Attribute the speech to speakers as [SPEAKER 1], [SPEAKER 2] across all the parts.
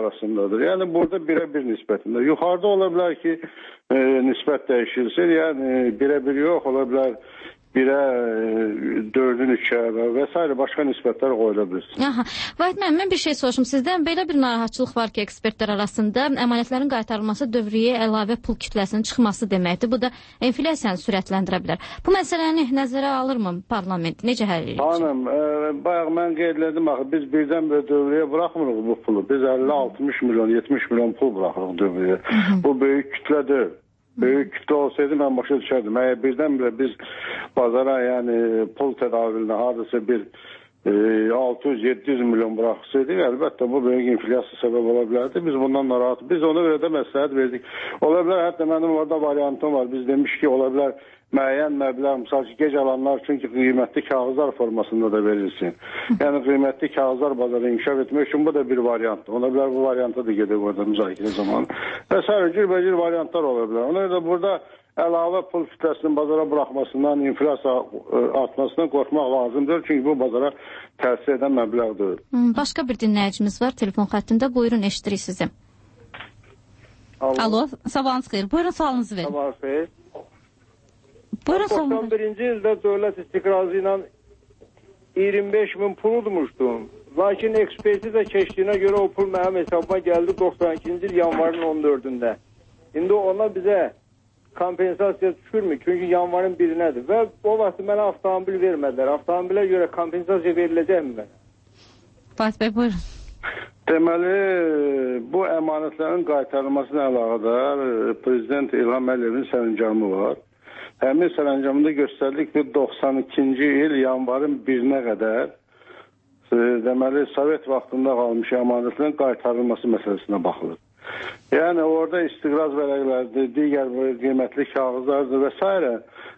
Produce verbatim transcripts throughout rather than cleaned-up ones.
[SPEAKER 1] arasındadır. Yəni burada birə-bir nisbətində. Yuxarıda ola bilər ki, e, nisbət dəyişilsin, yəni birə-bir yox, ola bilər birə, dördün üçə və s. başqa nisbətlər qoyula bilsin.
[SPEAKER 2] Aha. Vahid müəllim, mən bir şey soruşum sizdən. Belə bir narahatçılıq var ki, ekspertlər arasında əmanətlərin qaytarılması dövriyyəyə əlavə pul kütləsinin çıxması deməkdir. Bu da enflyasiyanı sürətləndirə bilər. Bu məsələni nəzərə alırmı parlament? Necə həll edir?
[SPEAKER 1] Hanım, e, bayaq mən qeyd elədim, axı, biz birdən bir dövriyyə buraxmırıq bu pulu. Biz əlli altmış milyon, yetmiş milyon pul buraxırıq dövriyyə. Bu böyük kütlə deyil. Böyük kütlə olsaydı mən başa düşərdim. Əgər birdən-birə biz bazara, yəni pul tədavülünə hardasa bir e, altı yüz yeddi yüz milyon buraxsaydık, əlbəttə bu böyük inflyasiya səbəb ola bilərdi. Biz bundan narahat. Biz ona görə də məsləhət verdik. Ola bilər, hətta mənim orada variantım var. Biz demiş ki, ola bilər müəyyən məbləğ, misal ki, gec alanlar üçün ki, qiymətli kağızlar formasında da verilsin. Yəni qiymətli kağızlar bazarı inkişaf etmək üçün bu da bir variantdır. Ona bilər bu varianta da gedək orada müzakirə zamanı. Və s. cürbəcür variantlar ola bilər. Ona görə də burada əlavə pul kütləsinin bazara buraxmasından, inflyasiya artmasından qorxmaq lazımdır. Çünki bu bazara təsir edən məbləğdir.
[SPEAKER 2] Başqa bir dinləyicimiz var telefon xəttində. Buyurun, eşidirik sizi.
[SPEAKER 3] Alo,
[SPEAKER 2] Alo sabahınız xeyir. Buyurun, sualınızı verin.
[SPEAKER 3] Sabahınız xeyir.
[SPEAKER 2] Buyurun,
[SPEAKER 3] doxsan birinci ildə dövlət istiqrazı ilə iyirmi beş min pul udmuşdum. Lakin ekspertiza keçdiyinə görə o pul mənim hesabıma gəldi doxsan ikinci il yanvarın on dördündə. İndi ona bizə kompensasiya düşürmü? Çünki yanvarın birinədir. Və o vaxt mənə avtomobil vermədilər. Avtomobilə görə kompensasiya veriləcəkmi mənə?
[SPEAKER 2] Fatih Bey, buyurun.
[SPEAKER 1] Deməli, bu əmanətlərin qaytarılmasına əlaqədar Prezident İlham Əliyevin sərəncamı var. Həmin sərəncamında göstərdik ki, doxsan ikinci il yanvarın birinə qədər e, deməli, Sovet vaxtında qalmış əmanətlərin qaytarılması məsələsinə baxılır. Yəni, orada istiqraz vərəqlərdir, digər qiymətli kağızlardır və s.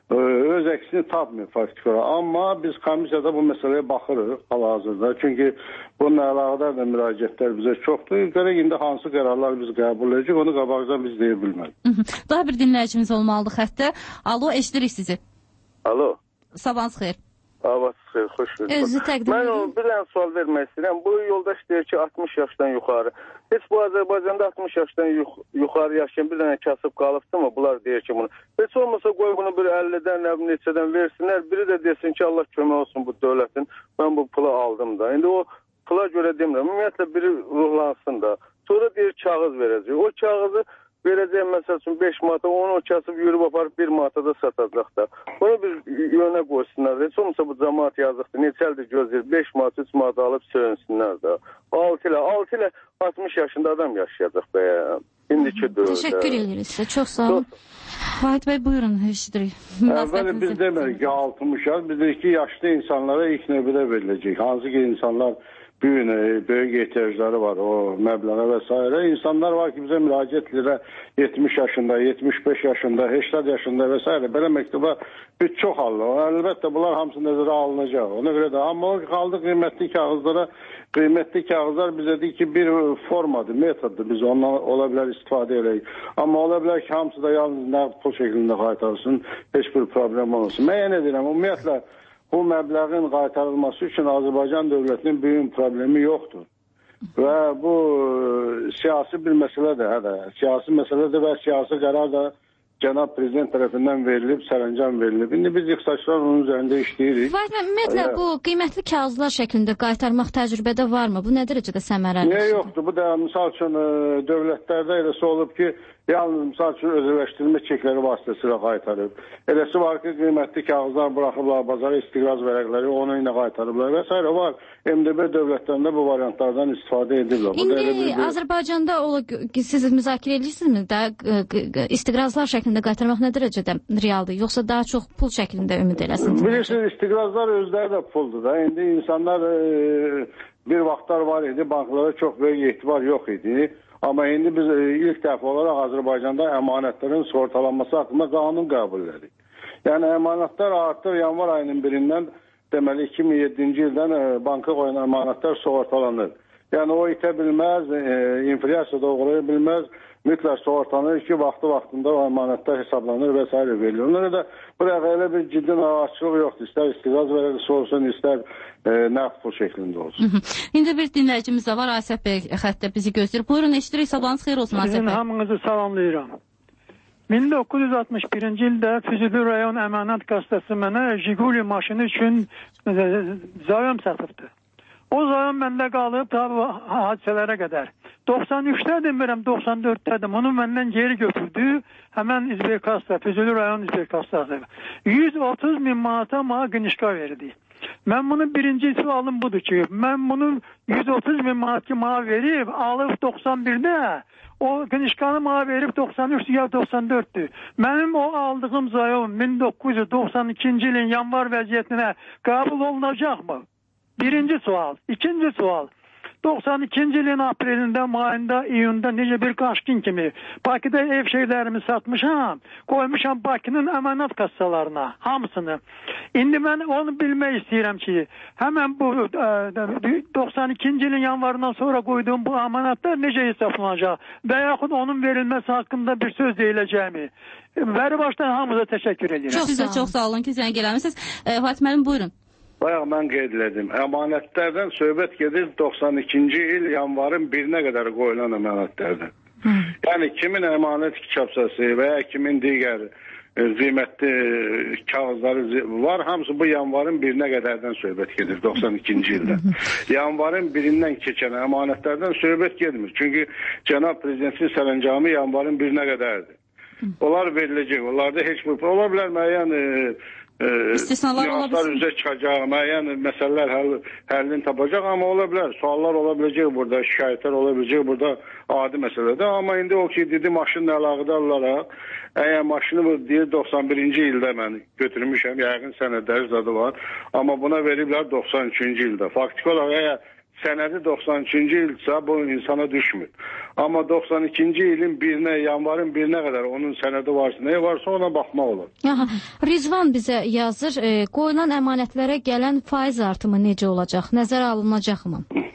[SPEAKER 1] öz əksini tapmıyor faktik olaraq. Amma biz komissiyada bu məsələyə baxırıq hal-hazırda. Çünki bununla əlaqədar da müraciətlər bizə çoxdur. Görək indi hansı qərarlar biz qəbul edəcək, onu qabaqdan biz deyə bilmədik.
[SPEAKER 2] Daha bir dinləyicimiz olmalıdır xəttə. Alo, eşidirik sizi.
[SPEAKER 4] Alo.
[SPEAKER 2] Sabahınız xeyir.
[SPEAKER 4] Avaz xeyir, xoş
[SPEAKER 2] gördük.
[SPEAKER 4] Mən o bir dənə sual vermək istəyirəm. Bu yoldaş deyir ki, altmış yaşdan yuxarı. Heç bu Azərbaycanda altmış yaşdan yux yuxarı yaşayan bir dənə kasıb qalıbdı mı? Bunlar deyir ki, bunu. Heç olmasa qoy bunu bir əllidən, nə neçədən versinlər. Biri də desin ki, Allah kömək olsun bu dövlətin. Mən bu pulu aldım da. İndi o pula görə demirəm. Ümumiyyətlə biri ruhlansın da. Sonra deyir kağız verəcək. O kağızı verəcək məsəl üçün beş manata, onu o kasıb yürüb aparıb bir manata da satacaq da. Bunu bir yönə qoysunlar. Heç olmasa bu cəmaat yazıqdır. Neçə ildir gözləyir. beş manat, üç manat alıb söyünsünlər də. altı ilə, altı ilə altmış yaşında adam yaşayacaq bəyəm. İndiki dövrdə.
[SPEAKER 2] Təşəkkür edirik sizə. Çox sağ olun. Vahid Bey, buyurun, eşidirik.
[SPEAKER 1] Əvvəli biz demirik ki, altmış yaş. Biz dedik ki, yaşlı insanlara ilk növbədə veriləcək. Hansı ki, insanlar büyük, böyük ehtiyacları var o məbləğə və s. İnsanlar var ki, bizə müraciət edirlər yetmiş yaşında, yetmiş beş yaşında, səksən yaşında və s. Belə məktuba bir çox hallı. Əlbəttə, bunlar hamısı nəzərə alınacaq. Ona görə də, amma o qaldı qiymətli kağızlara, qiymətli kağızlar bizə deyik ki, bir formadır, metoddur. Biz ondan ola bilər istifadə edək. Amma ola bilər ki, hamısı da yalnız nəqd pul şəklində qaytarsın, heç bir problem olmasın. Müəyyən edirəm, ümumiyyətlə, bu məbləğin qaytarılması üçün Azərbaycan dövlətinin böyük problemi yoxdur. Və bu siyasi bir məsələdir, hədə. Siyasi məsələdir və siyasi qərar da Cənab Prezident tərəfindən verilib, sərəncam verilib. İndi biz iqtisadçılar onun üzərində işləyirik.
[SPEAKER 2] Vahid müəllim, ümumiyyətlə bu qiymətli kağızlar şəklində qaytarmaq təcrübədə varmı? Bu nə dərəcədə səmərəli?
[SPEAKER 1] Niyə yoxdur? Bu da misal üçün dövlətlərdə eləsi olub ki, yalnız misal üçün özəlləşdirmə çekləri vasitəsilə qaytarıb. Eləsi var ki, qiymətli kağızlar buraxıblar, bazara istiqraz vərəqləri onu ilə qaytarıblar və s. var. M D B dövlətlərində bu variantlardan istifadə ediblər.
[SPEAKER 2] İndi bir... Azərbaycanda siz müzakirə edirsinizmi də istiqrazlar şəklində qaytarmaq nə dərəcədə realdır? Yoxsa daha çox pul şəklində ümid eləsin?
[SPEAKER 1] Bilirsiniz, istiqrazlar özləri də puldur da. İndi insanlar e, bir vaxtlar var idi, banklara çox böyük etibar yox idi. Amma indi biz e, ilk dəfə olaraq Azərbaycanda əmanətlərin sığortalanması haqqında qanun qəbul edirik. Yəni əmanətlər artıq yanvar ayının birindən deməli iki min yeddinci ildən e, banka qoyan əmanətlər sığortalanır. Yəni o itə bilməz, e, inflyasiya doğraya bilməz. Mütləq sığortalanır ki, vaxtı-vaxtında o əmanətlər hesablanır və s. verilir. Ona görə bu elə bir ciddi açılıq yoxdur. İstər istiqaz verəcək olsun, istər e, nəqd pul şəklində olsun.
[SPEAKER 2] Hı -hı. İndi bir dinləyicimiz də var, Asif Bəy xəttə bizi gözləyir. Buyurun, eşidirik, sabahınız xeyir olsun Asif Bəy.
[SPEAKER 5] Sizin hamınızı salamlayıram. min doqquz yüz altmış birinci ildə Füzuli rayon əmanət qassası mənə Jiguli maşını üçün zayom satıbdı. O zayom məndə qalıb tabi hadisələrə qədər. doxsan üçdə demirəm, doxsan dörddə onu məndən geri götürdü. Həmən İzbir kassa, Füzuli rayon İzbir kassası. yüz otuz min manata mənə qınışqa verdi. Mən bunu birinci sualım budur ki, mən bunu yüz otuz min manat ki mənə verib, alıb doxsan birdə o qınışqanı mənə verib doxsan üç ya doxsan dörddür. Mənim o aldığım zayom min doqquz yüz doxsan ikinci ilin yanvar vəziyyətinə qəbul olunacaqmı? Birinci sual. İkinci sual. doxsan ikinci ilin aprelində, mayında, iyunda necə bir qaşqin kimi Bakıda ev şeylərimi satmışam, qoymuşam Bakının əmanət kassalarına, hamısını. İndi mən onu bilmək istəyirəm ki, həmən bu e, doxsan ikinci ilin yanvarından sonra qoyduğum bu əmanətlər necə hesablanacaq və yaxud onun verilməsi haqqında bir söz deyiləcəkmi? Bəri başdan hamıza təşəkkür edirəm.
[SPEAKER 2] Çox sizə çox sağ olun ki, zəng eləmişsiniz. E, Fatih müəllim, buyurun.
[SPEAKER 1] Bayaq mən qeyd elədim. Əmanətlərdən söhbət gedir doxsan ikinci il yanvarın birinə qədər qoyulan əmanətlərdən. Hmm. Yəni kimin əmanət kitabçası və ya kimin digər e, qiymətli kağızları var, hamısı bu yanvarın birinə qədərdən söhbət gedir doxsan ikinci ildə. Yanvarın birindən keçən əmanətlərdən söhbət getmir. Çünki cənab prezidentin sərəncamı yanvarın birinə qədərdir. Onlar veriləcək. Onlarda heç bir ola bilər müəyyən e,
[SPEAKER 2] İstisnalar ola bilsin.
[SPEAKER 1] Üzə çıxacaq, müəyyən məsələlər həll, həllini tapacaq, amma ola bilər. Suallar ola biləcək burada, şikayətlər ola biləcək burada adi məsələdə. Amma indi o ki, dedi maşınla əlaqədar olaraq, əgər maşını deyir doxsan birinci ildə mən götürmüşəm, yəqin sənədləri zadı var. Amma buna veriblər doxsan üçüncü ildə. Faktiki olaraq əgər sənədi doxsan üçüncü ildirsə bu insana düşmür. Amma doxsan ikinci ilin birinə, yanvarın birinə qədər onun sənədi varsa, nəyə varsa ona baxmaq olur.
[SPEAKER 2] Aha, Rizvan bizə yazır, e, qoyulan əmanətlərə gələn faiz artımı necə olacaq? Nəzərə alınacaqmı?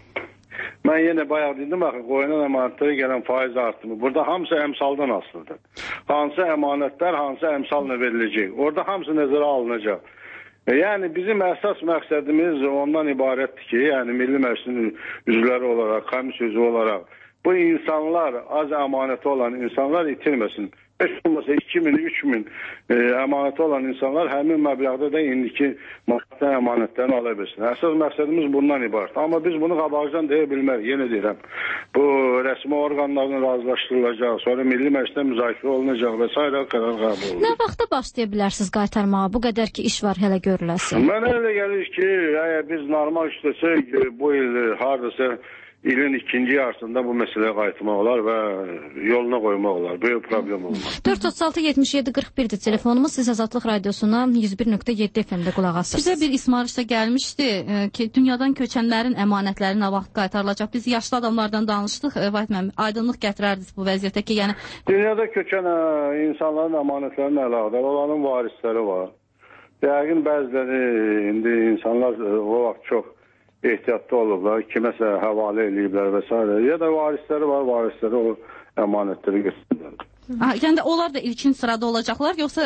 [SPEAKER 1] Mən yenə bayaq dedim, baxın, qoyulan əmanətlərə gələn faiz artımı. Burada hamısı əmsaldan asılıdır. Hansı əmanətlər, hansı əmsalla veriləcək. Orada hamısı nəzərə alınacaq. Yəni bizim əsas məqsədimiz ondan ibarətdir ki, yəni Milli Məclisin üzvləri olaraq, komissiya üzvü olaraq bu insanlar, az əmanəti olan insanlar itirməsin. Heç olmasa iki min, üç min e, əmanəti olan insanlar həmin məbləğdə də indiki maddi əmanətlərini ala bilsin. Əsas məqsədimiz bundan ibarət. Amma biz bunu qabaqcadan deyə bilmərik. Yenə deyirəm, bu rəsmi orqanlarla razılaşdırılacaq, sonra Milli Məclisdə müzakirə olunacaq və s. qərar qəbul olunacaq.
[SPEAKER 2] Nə vaxtda başlaya bilərsiniz qaytarmağa? Bu qədər ki, iş var hələ görüləsin.
[SPEAKER 1] Mənə elə gəlir ki, əgər biz normal işləsək, bu il hardasa ilin ikinci yarısında bu məsələyə qayıtmaq olar və yoluna qoymaq olar. Böyük problem olmaz.
[SPEAKER 2] dörd otuz altı yetmiş yeddi qırx birdir telefonumuz. Siz Azadlıq Radiosuna yüz bir nöqtə yeddi F M-də qulaq asırsınız. Bizə bir ismarış da gəlmişdi ki, dünyadan köçənlərin əmanətləri nə vaxt qaytarılacaq? Biz yaşlı adamlardan danışdıq. Vahid müəllim, aydınlıq gətirərdiniz bu vəziyyətə ki, yəni
[SPEAKER 1] dünyada köçən insanların əmanətlərinin əlaqədar olanın varisləri var. Yəqin bəziləri indi insanlar o vaxt çox ehtiyatlı olublar, kiməsə həvalə eləyiblər və s. Ya da varisləri var, varisləri o əmanətləri göstərirlər.
[SPEAKER 2] Yəni onlar da ilkin sırada olacaqlar, yoxsa...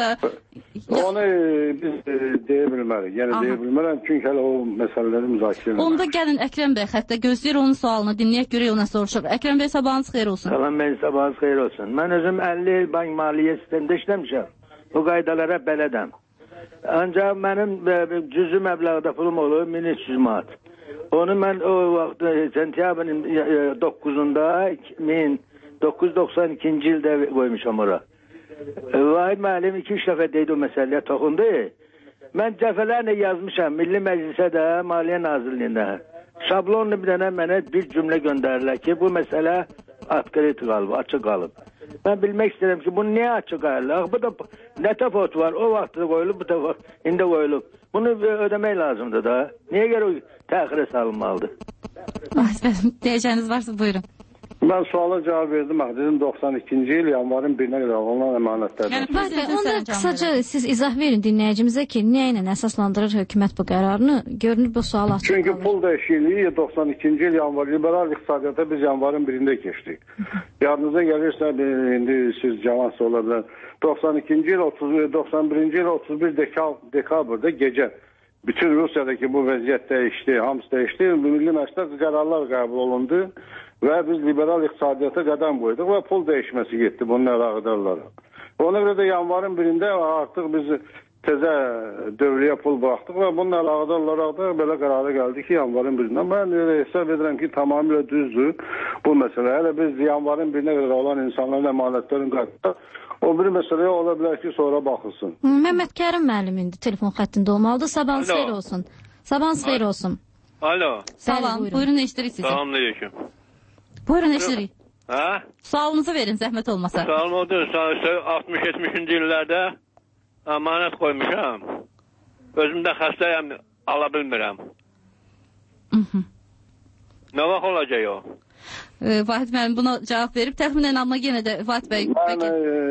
[SPEAKER 1] Onu biz deyə bilmərik. Yəni Aha. deyə bilmərəm, çünki hələ o məsələləri müzakirə edilir.
[SPEAKER 2] Onda gəlin Əkrəm bəy xəttə gözləyir onun sualını, dinləyək, görək ona soruşur. Əkrəm bəy, sabahınız xeyir olsun.
[SPEAKER 6] Salam bəy, sabahınız xeyir olsun. Mən özüm əlli il bank maliyyə sistemində işləmişəm. Bu qaydalara bələdəm. Ancaq mənim cüzü məbləğdə pulum olur min üç yüz manat. Onu mən o vaxt sentyabrın doqquzunda min doqquz yüz doxsan ikinci ildə qoymuşam ora. Vahid müəllim iki üç dəfə deydi o məsələyə toxundu. Mən dəfələrlə yazmışam Milli Məclisə də, Maliyyə Nazirliyində. Şablonlu bir dənə mənə bir cümlə göndərirlər ki, bu məsələ atkrit qalıb, açıq qalıb. Mən bilmək istəyirəm ki, bunu niyə açıq qalıb? Bu da nə təfavüt var? O vaxtda qoyulub, bu dəfə indi qoyulub. Bunu ödəmək lazımdır da. Niyə görə təxirə salınmalıdır?
[SPEAKER 2] Deyəcəyiniz varsa buyurun.
[SPEAKER 1] Ben suala cevap verdim. Dedim doksan ikinci il yanvarın birine kadar olan emanetlerden.
[SPEAKER 2] Yəni, Vahid, onda kısaca siz izah verin dinləyicimizə ki, nə ilə əsaslandırır hökumət bu qərarını? Görünür bu sual açıq.
[SPEAKER 1] Çünki pul dəyişikliyi doksan ikinci il yanvar liberal iqtisadiyyata biz yanvarın birində keçdik. Yadınıza gəlirsə, indi siz cavansı ola bilər. doksan ikinci il, doksan birinci il otuz bir dekabrda gecə bütün Rusiyadakı bu vəziyyət dəyişdi, hamısı dəyişdi. Milli Məclisdə qərarlar qəbul olundu və biz liberal iqtisadiyyata qədəm qoyduq və pul dəyişməsi getdi bunun əlaqədarları. Ona görə də yanvarın birində artıq biz təzə dövriyə pul baxdıq və bunun əlaqədar olaraq da belə qərara gəldi ki, yanvarın birindən. Mən hesab edirəm ki, tamamilə düzdür bu məsələ. Hələ biz yanvarın birinə qədər olan insanların əmanətlərin qayıtda o bir məsələyə ola bilər ki, sonra baxılsın.
[SPEAKER 2] Məmməd Kərim müəllim indi telefon xəttində olmalıdır. Sabahınız xeyir olsun. Sabahınız xeyir olsun.
[SPEAKER 7] Alo.
[SPEAKER 8] Salam, buyurun eşidirik sizi.
[SPEAKER 7] Salamünaleyküm.
[SPEAKER 8] Buyurun eşidirik.
[SPEAKER 7] Hə?
[SPEAKER 8] Sualınızı verin, zəhmət olmasa.
[SPEAKER 7] Sualım odur, altmış yetmişinci illərdə əmanət qoymuşam. Özümdə xəstəyəm, ala bilmirəm. Nə vaxt olacaq o?
[SPEAKER 8] Ee, Vahid müəllim buna cavab verib, təxminən amma yenə də Vahid bəy...
[SPEAKER 1] Mən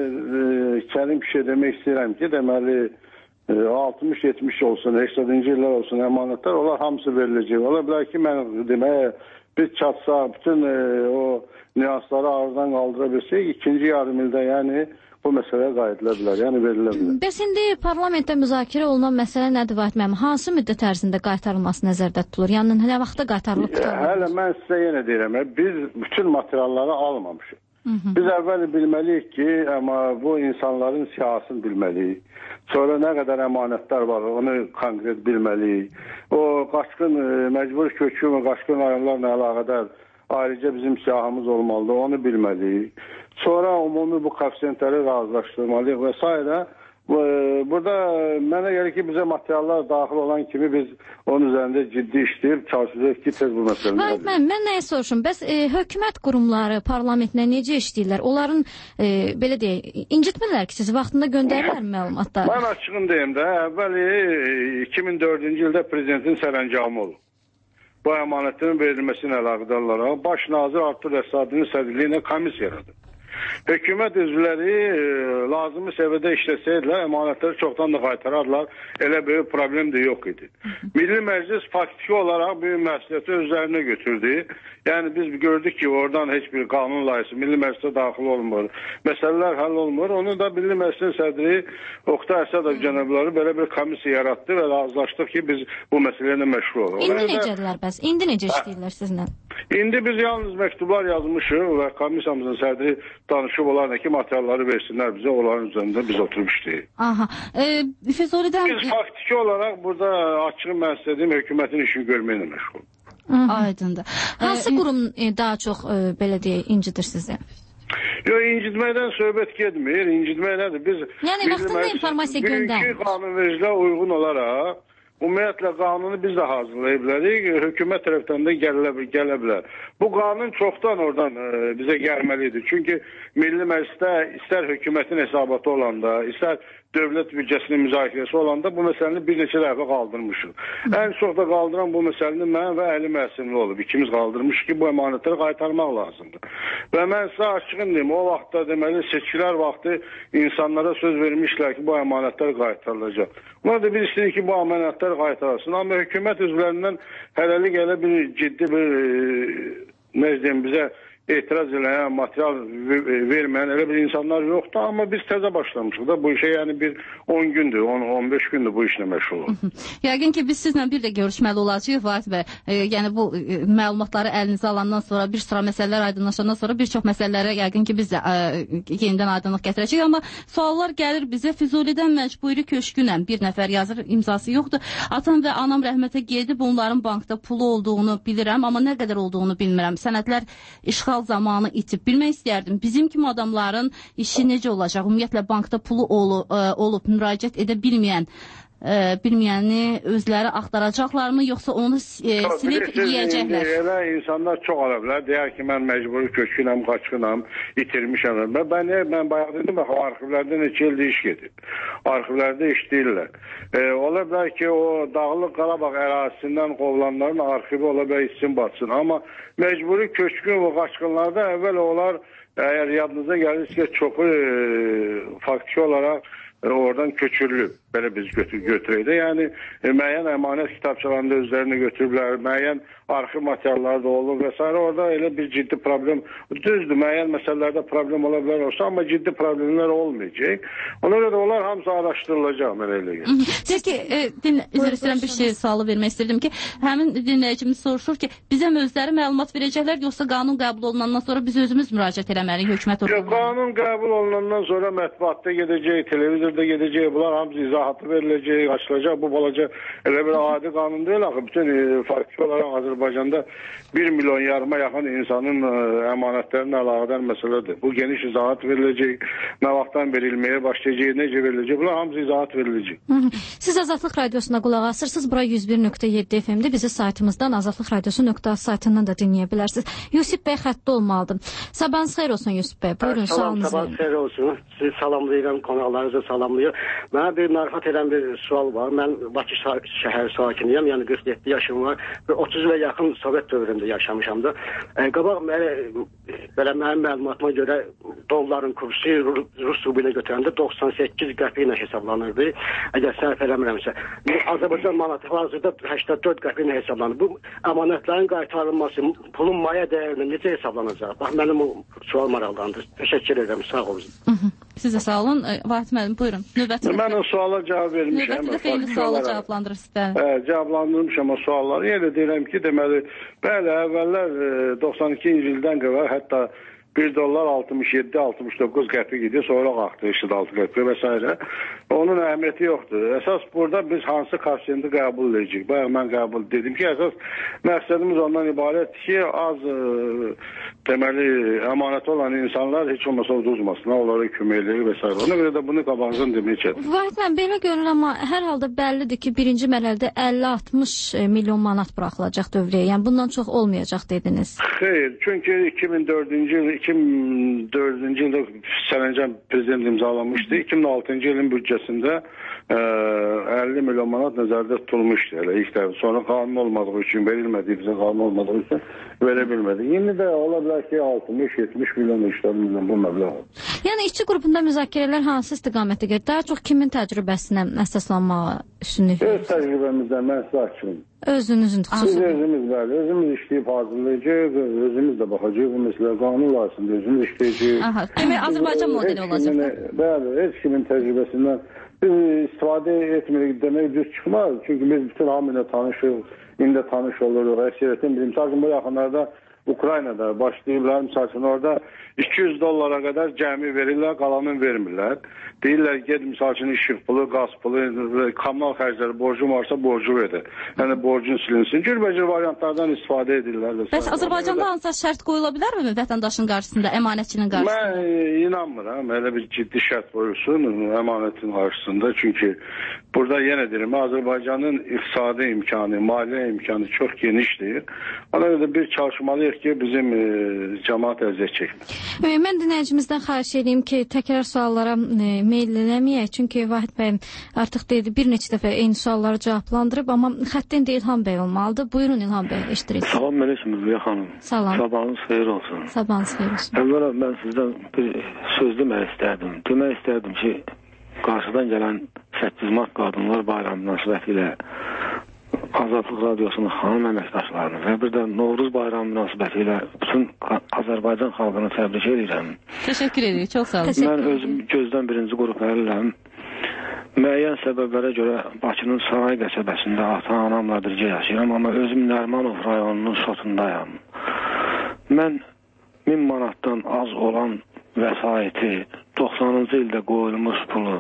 [SPEAKER 1] e, kəlim bir şey demək istəyirəm ki, deməli e, altmış yetmiş olsun, səksəninci illər olsun əmanətlər, onlar hamısı veriləcək. Ola bilər ki, mən deməyə biz çatsa, bütün e, o nüansları aradan qaldıra bilsək, ikinci yarım ildə yəni bu məsələyə qayıdıla bilər, yəni verilə bilər.
[SPEAKER 2] Bəs indi parlamentdə müzakirə olunan məsələ nədir Vahid müəllim? Hansı müddət ərzində qaytarılması nəzərdə tutulur? Yəni nə vaxtda qaytarılıb tutarılır?
[SPEAKER 1] Hələ mən sizə yenə deyirəm, biz bütün materialları almamışıq. Hı -hı. Biz əvvəl bilməliyik ki, amma bu insanların siyasını bilməliyik. Sonra nə qədər əmanətlər var, onu konkret bilməliyik. O qaçqın, məcbur köçkün və qaçqın rayonlarla əlaqədar ayrıca bizim siyahımız olmalıdır, onu bilməliyik. Sonra umumi bu koefisiyentləri razılaşdırmalıyıq və s. Burada mənə gəlir ki, bizə materiallar daxil olan kimi biz onun üzərində ciddi işləyib çalışacağıq ki, tez bu məsələni.
[SPEAKER 2] Vahid müəllim, mən nəyə soruşum? Bəs e, hökumət qurumları parlamentlə necə işləyirlər? Onların e, belə deyək, incitmirlər ki, siz vaxtında göndərirlər məlumatları?
[SPEAKER 1] Mən açığın deyim də, əvvəli iki min dördüncü ildə prezidentin sərəncamı olub. Bu əmanətlərin verilməsinin əlaqədarlara baş nazir Artur Əsədinin sədrliyinə komissiya yaradı. Hökumət üzvləri e, lazımı səviyyədə işləsəydilər, əmanətləri çoxdan da qaytararlar. Elə böyük problem də yox idi. Milli Məclis faktiki olaraq böyük məsuliyyəti özlərinə götürdü. Yəni biz gördük ki, oradan heç bir qanun layihəsi Milli Məclisə daxil olmur. Məsələlər həll olmur. Onu da Milli Məclisin sədri Oqtay Əsədov cənabları belə bir komissiya yaratdı və razılaşdıq ki, biz bu məsələyə məşğul oluruz.
[SPEAKER 2] İndi necədirlər bəs? İndi necə işləyirlər sizinlə?
[SPEAKER 1] İndi biz yalnız məktublar yazmışıq və komissiyamızın sədri danışıb onlarla ki, materialları versinlər bizə, onların üzərində biz oturub işləyik.
[SPEAKER 8] Aha. E, Füzulidən...
[SPEAKER 1] Biz faktiki olaraq burada açıq mən istədiyim hökumətin işini görməklə məşğul.
[SPEAKER 8] Aydındır.
[SPEAKER 2] Hansı qurum e, daha çox e, belə deyək, incidir sizi?
[SPEAKER 1] Yox, incitməkdən söhbət getmir. İncitmək nədir? Biz
[SPEAKER 2] yəni vaxtında informasiya göndərir.
[SPEAKER 1] Bugünkü qanunvericiliyə uyğun olaraq ümumiyyətlə qanunu biz də hazırlaya bilərik, hökumət tərəfdən də gələ, gələ bilər. Bu qanun çoxdan oradan e, bizə gəlməlidir. Çünki Milli Məclisdə istər hökumətin hesabatı olanda, istər dövlət büdcəsinin müzakirəsi olanda bu məsələni bir neçə dəfə qaldırmışıq. Ən çox da qaldıran bu məsələni mən və Əli Məhsinli olub. İkimiz qaldırmışıq ki, bu əmanətləri qaytarmaq lazımdır. Və mən sizə açığın deyim, o vaxtda deməli seçkilər vaxtı insanlara söz vermişlər ki, bu əmanətlər qaytarılacaq. Buna da biz istəyirik ki, bu əmanətlər qaytarılsın. Amma hökumət üzvlərindən hələlik elə bir ciddi bir nə deyim, bizə etiraz eləyən, material verməyən elə bir insanlar yoxdur. Amma biz təzə başlamışıq da bu işə, yəni bir on gündür, on on beş gündür bu işlə məşğul olub.
[SPEAKER 8] Yəqin ki, biz sizlə bir də görüşməli olacağıq, Vahid bəy. E, yəni bu e, məlumatları əlinizə alandan sonra, bir sıra məsələlər aydınlaşandan sonra bir çox məsələlərə yəqin ki, biz də e, yenidən aydınlıq gətirəcəyik. Amma suallar gəlir bizə. Füzulidən məcburi köçkünəm. Bir nəfər yazır, imzası yoxdur. Atam və anam rəhmətə gedib, onların bankda pulu olduğunu bilirəm, amma nə qədər olduğunu bilmirəm. Sənədlər işğal zamanı itib. Bilmək istəyərdim, bizim kimi adamların işi necə olacaq? Ümumiyyətlə, bankda pulu olu, ə, olub, müraciət edə bilməyən e, bilməyəni özləri axtaracaqlarmı, yoxsa onu e, silib yiyəcəklər?
[SPEAKER 1] Elə insanlar çox ola bilər. Deyər ki, mən məcburi köçkünəm, qaçqınam, itirmişəm. Mən, mən, mən bayaq dedim, bax, arxivlərdə neçə ildə iş gedib. Arxivlərdə işləyirlər. E, ola bilər ki, o Dağlıq Qarabağ ərazisindən qovulanların arxivi ola bilər içsin batsın. Amma məcburi köçkün və qaçqınlarda əvvəl onlar, əgər yadınıza gəlirsə, çoxu e, faktiki olaraq e, oradan köçürülüb. Belə biz götür götürək də. Yəni e, müəyyən əmanət kitabçalarında özlərini götürüblər, müəyyən arxiv materialları da olur və s. Orada elə bir ciddi problem, düzdür, müəyyən məsələlərdə problem ola bilər olsa, amma ciddi problemlər olmayacaq. Ona görə onlar hamısı araşdırılacaq, mənə elə gəlir.
[SPEAKER 8] Peki, e, din, üzr istəyirəm, bir şey sualı vermək istəyirdim ki, həmin dinləyicimiz soruşur ki, bizə özləri məlumat verəcəklər, yoxsa qanun qəbul olunandan sonra biz özümüz müraciət eləməliyik hökumət orqanlarına?
[SPEAKER 1] Qanun qəbul olunandan sonra mətbuatda gedəcək, televizorda gedəcək, bunlar hamısı izahatı veriləcək, açılacaq. Bu balaca elə bir adi qanun deyil axı. Bütün e, faktiki olaraq Azərbaycanda bir milyon yarıma yaxın insanın e, əmanətlərinə əlaqədar məsələdir. Bu geniş izahat veriləcək, nə vaxtdan verilməyə başlayacaq, necə veriləcək, bunlar hamısı izahat veriləcək.
[SPEAKER 2] Hı -hı. Siz Azadlıq Radiosuna qulaq asırsınız. Bura yüz bir nöqtə yeddi F M-də bizi saytımızdan azadlıq radiosu nöqtə saytından da dinləyə bilərsiniz. Yusif bəy xəttdə olmalıdır. Sabahınız xeyir olsun Yusif bəy. Buyurun, sualınızı verin.
[SPEAKER 9] Sabahınız xeyir olsun. Sizi salamlayıram, qonaqlarınızı salamlayıram. Mənə bir narahat edən bir sual var. Mən Bakı şəhər sakiniyəm, yəni qırx yeddi yaşım var. otuz ilə yaxın Sovet dövründə yaşamışam da. E, qabaq mənə, belə mənim məlumatıma görə dolların kursu Rus rublinə götürəndə doxsan səkkiz qəpik ilə hesablanırdı. Əgər səhv eləmirəmsə. Azərbaycan manatı hazırda səksən dörd qəpik ilə hesablanır. Bu əmanətlərin qaytarılması, pulun maya dəyərini necə hesablanacaq? Bax, mənim o sual maraqlandır. Təşəkkür edirəm, sağ olun.
[SPEAKER 8] Siz də sağ olun. Vahid müəllim, buyurun. Növbəti
[SPEAKER 1] mən o suala cavab vermişəm.
[SPEAKER 8] Növbəti də xeyli suala cavablandırırsınız.
[SPEAKER 1] Hə, cavablandırmışam o sualları. Yenə deyirəm ki, deməli, bəli, əvvəllər doxsan ikinci ildən qədər hətta bir dollar altmış yeddi altmış doqquz qəpik idi, sonra qalxdı eşit altı qəpik və s. Onun əhəmiyyəti yoxdur. Əsas burada biz hansı koeffisiyenti qəbul edəcəyik? Bayaq mən qəbul dedim ki, əsas məqsədimiz ondan ibarətdir ki, az e, deməli, əmanəti olan insanlar heç olmasa uduzmasın, onlara kömək eləyir və s. Ona görə də bunu qabağızdan demək çətin.
[SPEAKER 2] Vahid mən belə görür, amma hər halda bəllidir ki, birinci mərhələdə əlli altmış milyon manat buraxılacaq dövriyə. Yəni bundan çox olmayacaq dediniz.
[SPEAKER 1] Xeyr, çünki iki min dördüncü il iki min dördüncü ildə sərəncam prezident imzalamışdı. iki min altıncı ilin büdcəsində ə, əlli milyon manat nəzərdə tutulmuşdu. Elə ilk dəfə. Sonra qanun olmadığı üçün verilmədi, bizə qanun olmadığı üçün verə bilmədi. İndi də ola bilər ki, altmış yetmiş milyon, işlər milyon bu məbləğ.
[SPEAKER 2] Yəni işçi qrupunda müzakirələr hansı istiqamətə gedir? Daha çox kimin təcrübəsinə əsaslanmağa üstünlük verir?
[SPEAKER 1] Öz təcrübəmizdən mən sizə açım.
[SPEAKER 2] Özünüzün xüsusi.
[SPEAKER 1] Biz özümüz bəli, özümüz işləyib hazırlayacaq, özümüz də baxacaq, bu məsələ qanun layihəsində özümüz işləyəcək.
[SPEAKER 8] Aha, demək Azərbaycan modeli olacaq da.
[SPEAKER 1] Bəli, heç kimin təcrübəsindən biz istifadə etmirik demək düz çıxmaz. Çünki biz bütün hamı ilə tanışıq, indi tanış oluruq, əksəriyyətin bilim. Məsələn, bu yaxınlarda Ukraynada başlayıblar, məsələn, orada iki yüz dollara qədər cəmi verirlər, qalanını vermirlər. Deyirlər, ged, məsələn, işıq pulu, qaz pulu, kommunal xərcləri, borcun varsa borcu verir. Yəni, borcun silinsin. Cürbəcür variantlardan istifadə edirlər.
[SPEAKER 8] Bəs Azərbaycanda hansısa şərt qoyula bilərmi vətəndaşın qarşısında, əmanətçinin qarşısında?
[SPEAKER 1] Mən inanmıram, elə bir ciddi şərt qoyulsun əmanətin qarşısında. Çünki burada yenə deyirəm, Azərbaycanın iqtisadi imkanı, maliyyə imkanı çox genişdir. Ona görə bir çalışmalıyıq ki, bizim e, cəmaat əziyyət çəkmir.
[SPEAKER 2] Mən dinləyicimizdən xahiş edeyim ki, təkrar suallara e, meyl eləməyək. Çünki Vahid bəy artıq dedi, bir neçə dəfə eyni sualları cavablandırıb, amma xəttin də İlham bəy olmalıdır. Buyurun İlham bəy, eşitiririk.
[SPEAKER 10] Salam, Mələkəm Ülviyə xanım.
[SPEAKER 2] Salam.
[SPEAKER 10] Sabahınız xeyir olsun.
[SPEAKER 2] Sabahınız xeyir olsun.
[SPEAKER 10] Əvvəla mən sizdən bir söz demək istərdim. Demək istərdim ki, qarşıdan gələn səkkiz mart Qadınlar Bayramı münasibətilə Azadlıq Radiosunun xanım əməkdaşlarını və bir də Novruz Bayramı münasibətilə bütün Azərbaycan xalqını təbrik edirəm.
[SPEAKER 8] Təşəkkür edirik, çox sağ olun.
[SPEAKER 10] Mən özüm gözdən birinci qrup əriləm. Müəyyən səbəblərə görə Bakının Saray qəsəbəsində ata-anamla birgə yaşayıram, amma özüm Nərmanov rayonunun şotundayam. Mən min manatdan az olan vəsaiti, doxsanıncı ildə qoyulmuş pulu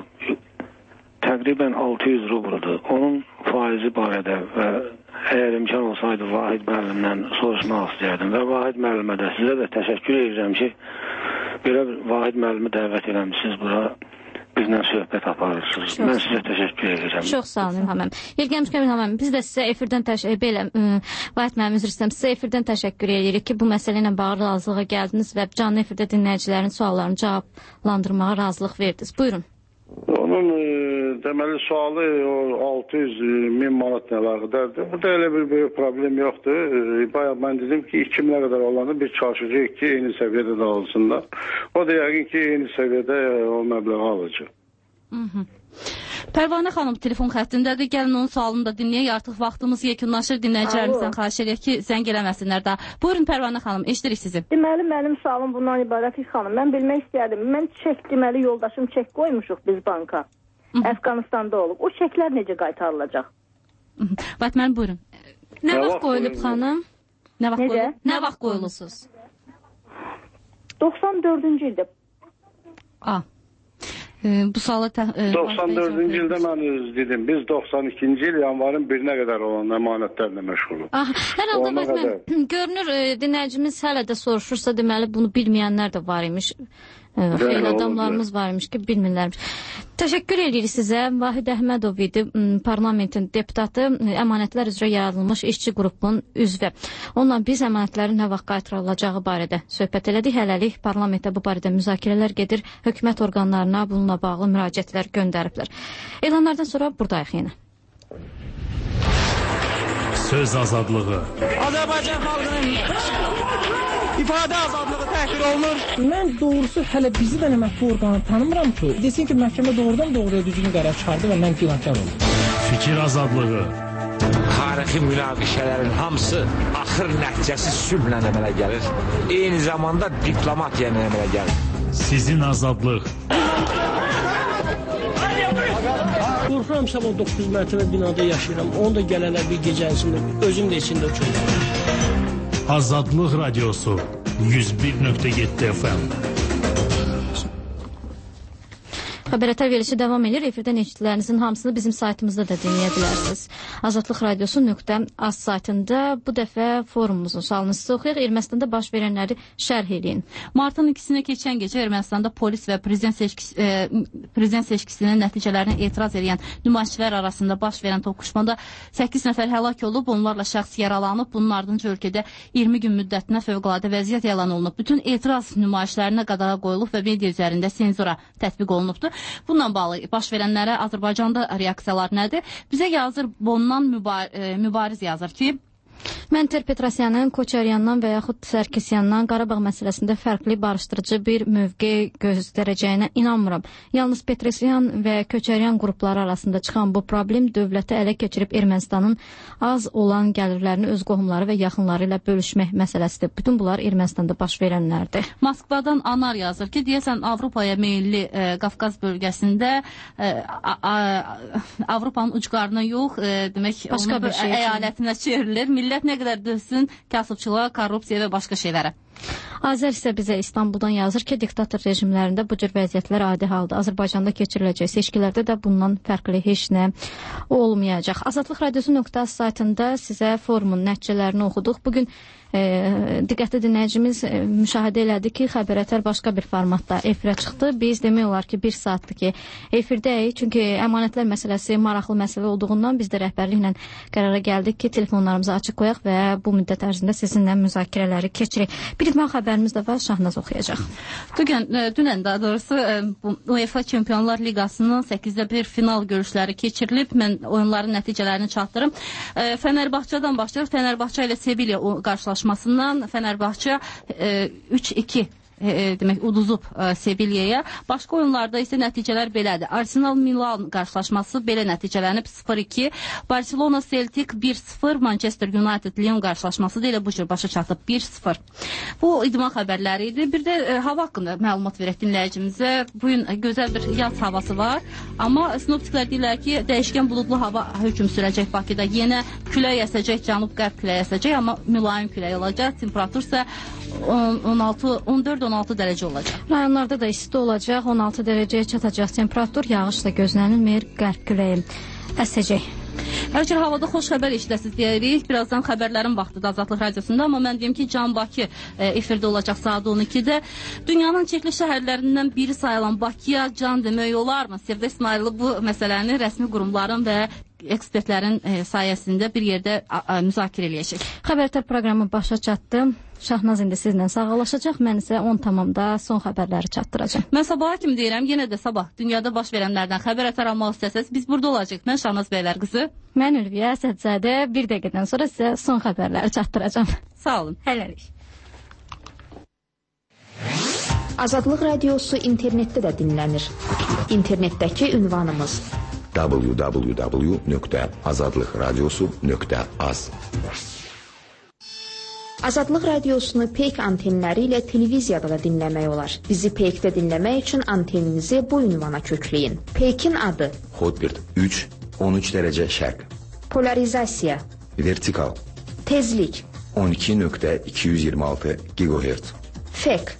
[SPEAKER 10] təqribən altı yüz rubludur. Onun faizi barədə və əgər imkan olsaydı Vahid müəllimdən soruşmaq istəyərdim və Vahid müəllimə də sizə də təşəkkür edirəm ki, belə Vahid müəllimi dəvət eləmişsiniz bura. bizlə söhbət aparırsınız. Çox mən sizə təşəkkür edirəm.
[SPEAKER 2] Çox sağ olun İlham müəllim. İlgəmiş İlham müəllim, biz də sizə efirdən təşəkkür belə Vahid müəllim üzr istəyirəm. Sizə efirdən təşəkkür edirik ki, bu məsələ ilə bağlı razılığa gəldiniz və canlı efirdə dinləyicilərin suallarını cavablandırmağa razılıq verdiniz. Buyurun.
[SPEAKER 1] Onun e, deməli sualı o altı yüz min manat əlaqədardır. Burada elə bir böyük problem yoxdur. E, bayaq mən dedim ki, iki minə qədər olanı bir çalışacaq ki, eyni səviyyədə də alsınlar. O da yəqin ki, eyni səviyyədə o məbləği alacaq.
[SPEAKER 8] Hı -hı. Pərvanə xanım telefon xəttindədir. Gəlin onun sualını da dinləyək. Artıq vaxtımız yekunlaşır. Dinləyicilərimizdən xahiş edək ki, zəng eləməsinlər daha. Buyurun Pərvanə xanım, eşidirik sizi.
[SPEAKER 11] Deməli, mənim sualım bundan ibarət xanım. Mən bilmək istəyərdim. Mən çek, deməli, yoldaşım çek qoymuşuq biz banka. Əfqanistanda olub. O çeklər necə qaytarılacaq?
[SPEAKER 8] Batman, buyurun.
[SPEAKER 2] Nə vaxt qoyulub xanım?
[SPEAKER 8] Nə vaxt qoyulub? Nə vaxt qoyulubsuz?
[SPEAKER 11] doxsan dördüncü ildə.
[SPEAKER 8] A. E, bu sualı e,
[SPEAKER 1] doxsan dördüncü ildə mən dedim. Biz doxsan ikinci il yanvarın birinə qədər olan əmanətlərlə məşğuluq.
[SPEAKER 2] Ah, hər halda Batman, görünür e, dinləyicimiz hələ də soruşursa, deməli bunu bilməyənlər də var imiş. Xeyli adamlarımız varmış ki, bilmirlərmiş. Təşəkkür edirik sizə. Vahid Əhmədov idi, parlamentin deputatı, əmanətlər üzrə yaradılmış işçi qrupunun üzvü. Onunla biz əmanətlərin nə vaxt qaytarılacağı barədə söhbət elədik. Hələlik parlamentdə bu barədə müzakirələr gedir. Hökumət orqanlarına bununla bağlı müraciətlər göndəriblər. Elanlardan sonra buradayıq yenə.
[SPEAKER 12] Söz azadlığı.
[SPEAKER 13] Azərbaycan xalqının ifadə azadlığı təhqir olunur. Mən doğrusu hələ bizi də əməkli orqanı tanımıram ki, desin ki, məhkəmə doğrudan doğruya düzgün qərar çıxardı və mən günahkar oldum.
[SPEAKER 12] Fikir azadlığı.
[SPEAKER 14] Tarixi münaqişələrin hamısı axır nəticəsi sülhlə əmələ gəlir. Eyni zamanda diplomatiya ilə əmələ gəlir.
[SPEAKER 12] Sizin azadlıq.
[SPEAKER 13] Qorxuram, sabah doqquz mərtəbə binada yaşayıram. Onu da gələnlər bir gecəsində, özüm də içində uçuyorum.
[SPEAKER 12] Azadlıq Radiosu yüz bir nöqtə yeddi F M.
[SPEAKER 2] Xəbərətər verilişi davam edir. Efirdən eşitdilərinizin hamısını bizim saytımızda da dinləyə bilərsiniz. Azadlıq Radiosu nöqtə az saytında bu dəfə forumumuzun sualını sizə oxuyaq. Ermənistanda baş verənləri şərh edin.
[SPEAKER 8] Martın ikisinə keçən gecə Ermənistanda polis və prezident, seçkisi, e, prezident seçkisinin nəticələrinə etiraz edən nümayişçilər arasında baş verən toqquşmada səkkiz nəfər həlak olub, onlarla şəxs yaralanıb. Bunun ardınca ölkədə iyirmi gün müddətinə fövqəladə vəziyyət elan olunub. Bütün etiraz nümayişlərinə qadağa qoyulub və media üzərində senzura tətbiq olunubdur. Bununla bağlı baş verənlərə Azərbaycanda reaksiyalar nədir? Bizə yazır Bondan mübar e, mübariz yazır ki,
[SPEAKER 2] mən Ter-Petrosyanın, Koçaryandan və yaxud Sərkisyandan Qarabağ məsələsində fərqli barışdırıcı bir mövqe göstərəcəyinə inanmıram. Yalnız Petrosyan və Köçəryan qrupları arasında çıxan bu problem dövləti ələ keçirib Ermənistanın az olan gəlirlərini öz qohumları və yaxınları ilə bölüşmək məsələsidir. Bütün bunlar Ermənistanda baş verənlərdir.
[SPEAKER 8] Moskvadan Anar yazır ki, deyəsən Avropaya meyilli e, Qafqaz bölgəsində e, Avropanın ucqarına yox, e, demək,
[SPEAKER 2] başqa bir şey
[SPEAKER 8] əyalətinə çevrilir. Millət nə qədər dözsün kasıbçılığa, korrupsiya və başqa şeylərə.
[SPEAKER 2] Azər isə bizə İstanbuldan yazır ki, diktator rejimlərində bu cür vəziyyətlər adi halda. Azərbaycanda keçiriləcək seçkilərdə də bundan fərqli heç nə olmayacaq. Azadlıq Radiosu nöqtə saytında sizə forumun nəticələrini oxuduq. Bugün e, diqqətli dinləyicimiz e, müşahidə elədi ki, xəbərətər başqa bir formatda efirə çıxdı. Biz demək olar ki, bir saatdır ki, efirdəyik. Çünki əmanətlər məsələsi maraqlı məsələ olduğundan biz də rəhbərliklə qərara gəldik ki, telefonlarımızı açıq qoyaq və bu müddət ərzində sizinlə müzakirələri keçirik. Bir idman xəbərimiz də var, Şahnaz oxuyacaq.
[SPEAKER 8] Dünən, dünən daha doğrusu UEFA Çempionlar Liqasının səkkizdə bir final görüşləri keçirilib. Mən oyunların nəticələrini çatdırım. Fənərbağçadan başlayır. Fənərbağça ilə Sevilya qarşılaşmasından Fənərbağça üç iki E, demək uduzub e, Sevilliyaya. Başqa oyunlarda isə nəticələr belədir. Arsenal Milan qarşılaşması belə nəticələnib sıfır iki. Barcelona Celtic bir sıfır. Manchester United Lyon qarşılaşması da elə bu cür başa çatıb bir sıfır. Bu idman xəbərləri idi. Bir də e, hava haqqında məlumat verək dinləyicimizə. Bugün gözəl bir yaz havası var. Amma sinoptiklər deyirlər ki, dəyişkən buludlu hava hökm sürəcək Bakıda. Yenə külək əsəcək, cənub-qərb külək əsəcək, amma mülayim külək olacaq. Temperatur isə on altı on dörd on altı dərəcə olacaq.
[SPEAKER 2] Rayonlarda da isti olacaq, on altı dərəcəyə çatacaq temperatur, yağış da gözlənilmir, qərb küləyi əsəcək.
[SPEAKER 8] Hər kər havada xoş xəbər işləsiz deyirik. Birazdan xəbərlərin vaxtıdır Azadlıq Radiosunda, amma mən deyim ki, Can Bakı efirdə olacaq saat on ikidə. Dünyanın çirkli şəhərlərindən biri sayılan Bakıya can demək olarmı? Sevda İsmailli bu məsələni rəsmi qurumların və ekspertlərin e, sayəsində bir yerdə a, a, müzakirə eləyəcək.
[SPEAKER 2] Xəbərtər proqramı başa çatdı. Şahnaz indi sizlə sağollaşacaq. Mən isə on tamamda son xəbərləri çatdıracağım.
[SPEAKER 8] Mən sabaha kimi deyirəm, yenə də sabah dünyada baş verənlərdən xəbər ətar almaq istəsəz, biz burada olacaq. Mən Şahnaz bəylər qızı.
[SPEAKER 2] Mən Ülviyə Əsədzadə. Bir dəqiqədən sonra sizə son xəbərləri çatdıracağım.
[SPEAKER 8] Sağ olun.
[SPEAKER 2] Hələlik.
[SPEAKER 15] Azadlıq Radiosu internetdə də dinlənir. İnternetdəki ünvanımız w w w nöqtə azadlıq radiosu nöqtə az. Azadlıq Radiosunu Peyk antenləri ilə televiziyada da dinləmək olar. Bizi Peykdə dinləmək üçün anteninizi bu ünvana kökləyin. Peykin adı
[SPEAKER 16] Hotbird üç on üç dərəcə şərq.
[SPEAKER 15] Polarizasiya
[SPEAKER 16] Vertikal
[SPEAKER 15] Tezlik
[SPEAKER 16] on iki nöqtə iki yüz iyirmi altı gigahertz.
[SPEAKER 15] Fek